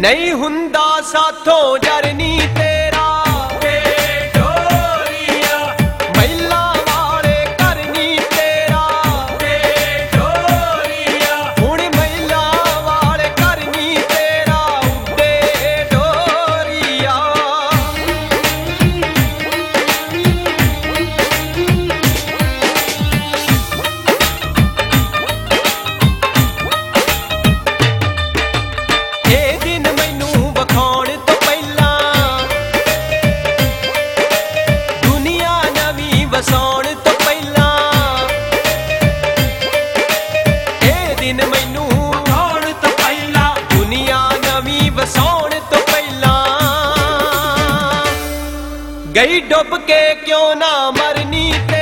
नहीं हुंदा साथों जरनी तेरा ढोरिया महिला वाले करनी तेरा ढोरिया हुण महिला वाले करनी तेरा उड्डे ढोरिया ਵਸਾਉਣ ਤੋਂ ਪਹਿਲਾਂ ਇਹ ਦਿਨ ਮੈਨੂੰ ਵਸਾਉਣ ਤੋਂ ਪਹਿਲਾਂ ਦੁਨੀਆ ਨਵੀਂ ਵਸਾਉਣ ਤੋਂ ਪਹਿਲਾਂ ਗਈ ਡੁੱਬ ਕੇ ਕਿਉਂ ਨਾ ਮਰਨੀ